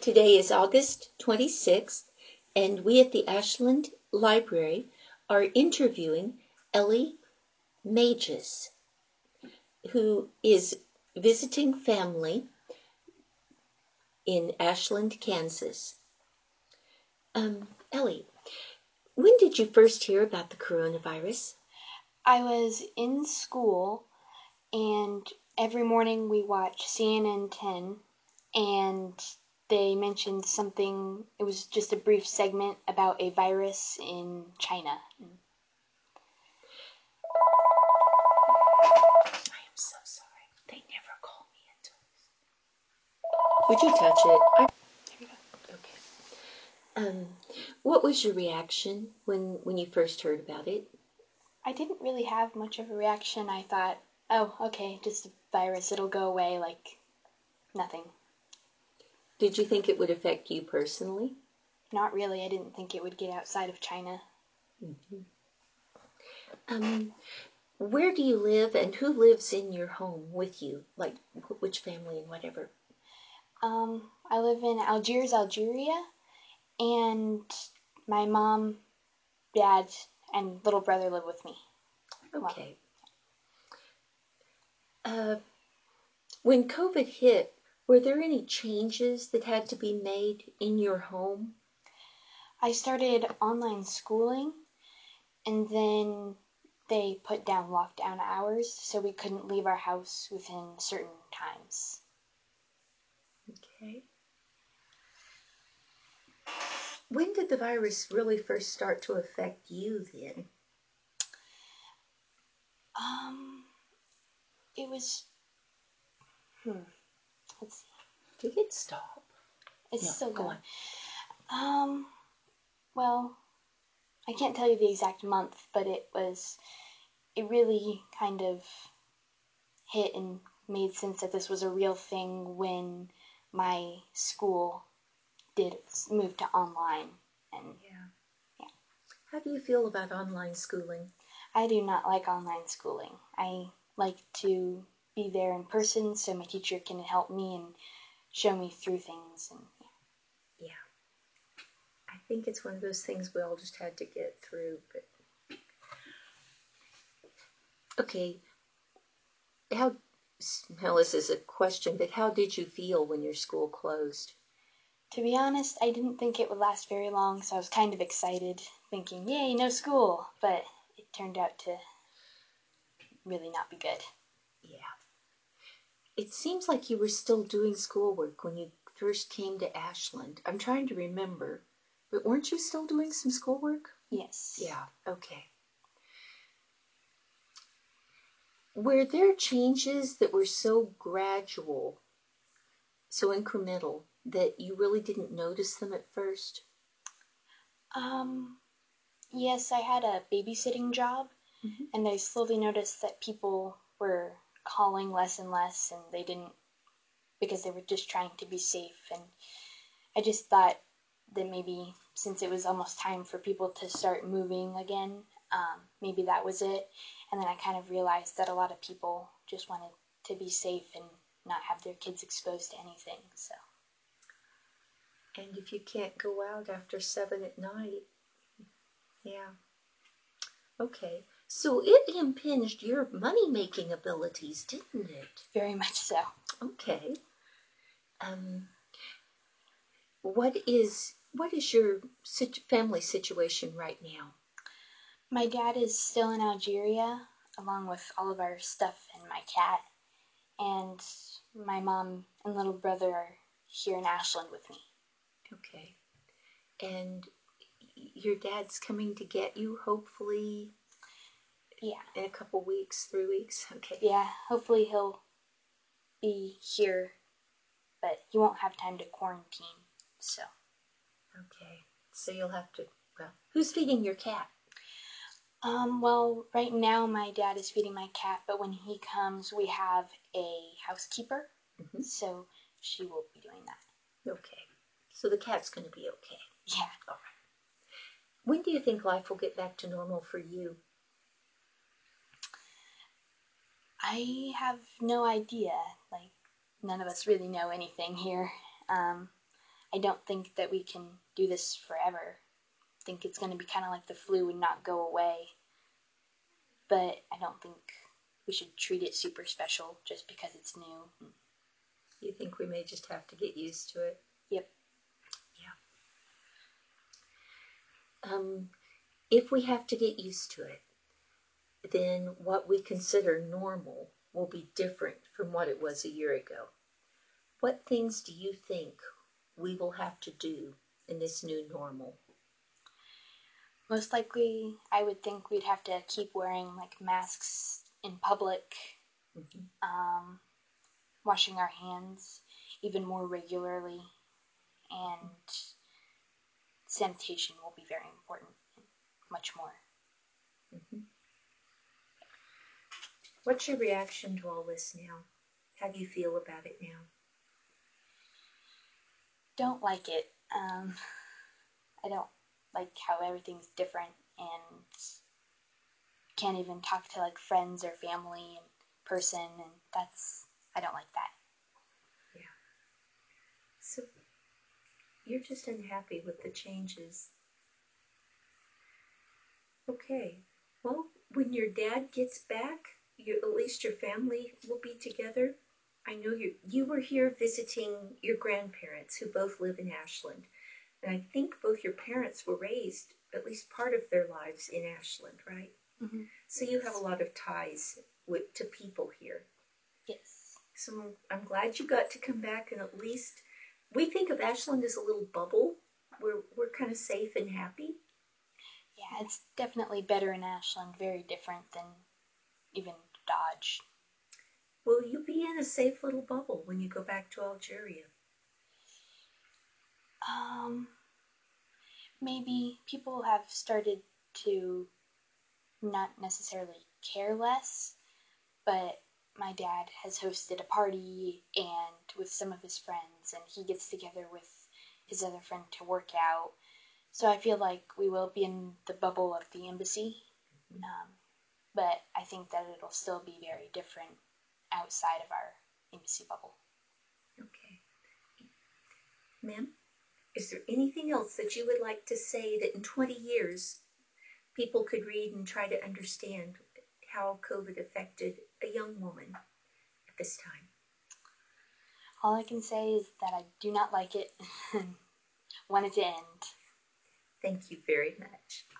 Today is August 26th, and we at the Ashland Library are interviewing Ellie Mages, who is visiting family in Ashland, Kansas. Ellie, when did you first hear about the coronavirus? I was in school, and every morning we watch CNN 10, and they mentioned something. It was just a brief segment about a virus in China. I am so sorry. They never call me into this. Would you touch it? There we go. Okay. What was your reaction when you first heard about it? I didn't really have much of a reaction. I thought, oh, okay, just a virus. It'll go away like nothing. Did you think it would affect you personally? Not really. I didn't think it would get outside of China. Mm-hmm. Where do you live, and who lives in your home with you? Like, which family and whatever? I live in Algiers, Algeria, and my mom, dad, and little brother live with me. Okay. When COVID hit, were there any changes that had to be made in your home? I started online schooling, and then they put down lockdown hours, so we couldn't leave our house within certain times. Okay. When did the virus really first start to affect you then? It was, let's see. Did it stop? It's No, still go going. on. Well, I can't tell you the exact month, but it really kind of hit and made sense that this was a real thing when my school did move to online. And Yeah. How do you feel about online schooling? I do not like online schooling. I like to be there in person so my teacher can help me and show me through things. And yeah. I think it's one of those things we all just had to get through. But okay, well, this is a question, but how did you feel when your school closed? To be honest, I didn't think it would last very long, so I was kind of excited, thinking, yay, no school. But it turned out to really not be good. Yeah. It seems like you were still doing schoolwork when you first came to Ashland. I'm trying to remember, but weren't you still doing some schoolwork? Yes. Yeah, okay. Were there changes that were so gradual, so incremental, that you really didn't notice them at first? Yes, I had a babysitting job, and I slowly noticed that people were calling less and less, and they didn't, because they were just trying to be safe. And I just thought that maybe since it was almost time for people to start moving again, maybe that was it. And then I kind of realized that a lot of people just wanted to be safe and not have their kids exposed to anything. So. And if you can't go out after 7 at night, yeah. Okay, so it impinged your money-making abilities, didn't it? Very much so. Okay. What is your family situation right now? My dad is still in Algeria, along with all of our stuff and my cat. And my mom and little brother are here in Ashland with me. Okay. And your dad's coming to get you, hopefully? Yeah. In a couple weeks, 3 weeks? Okay. Yeah, hopefully he'll be here, but he won't have time to quarantine, so. Okay. So you'll have to, well, who's feeding your cat? Well, right now my dad is feeding my cat, but when he comes, we have a housekeeper, so she will be doing that. Okay. So the cat's going to be okay. Yeah. All right. When do you think life will get back to normal for you? I have no idea. Like, none of us really know anything here. I don't think that we can do this forever. I think it's going to be kind of like the flu and not go away. But I don't think we should treat it super special just because it's new. You think we may just have to get used to it? Yep. Yeah. If we have to get used to it, then what we consider normal will be different from what it was a year ago. What things do you think we will have to do in this new normal? Most likely, I would think we'd have to keep wearing like masks in public, washing our hands even more regularly, and sanitation will be very important, much more. What's your reaction to all this now? How do you feel about it now? Don't like it. I don't like how everything's different, and can't even talk to like friends or family in person, and I don't like that. Yeah. So you're just unhappy with the changes. Okay. Well, when your dad gets back, at least your family will be together. I know you were here visiting your grandparents who both live in Ashland. And I think both your parents were raised, at least part of their lives, in Ashland, right? Mm-hmm. So you have a lot of ties to people here. Yes. So I'm glad you got to come back, and at least we think of Ashland as a little bubble where we're kind of safe and happy. Yeah, it's definitely better in Ashland, very different than even Dodge. Will you be in a safe little bubble when you go back to Algeria? Maybe people have started to not necessarily care less, but my dad has hosted a party and with some of his friends, and he gets together with his other friend to work out. So I feel like we will be in the bubble of the embassy, but I think that it'll still be very different outside of our embassy bubble. Okay. Ma'am, is there anything else that you would like to say that in 20 years people could read and try to understand how COVID affected a young woman at this time? All I can say is that I do not like it and want it to end. Thank you very much.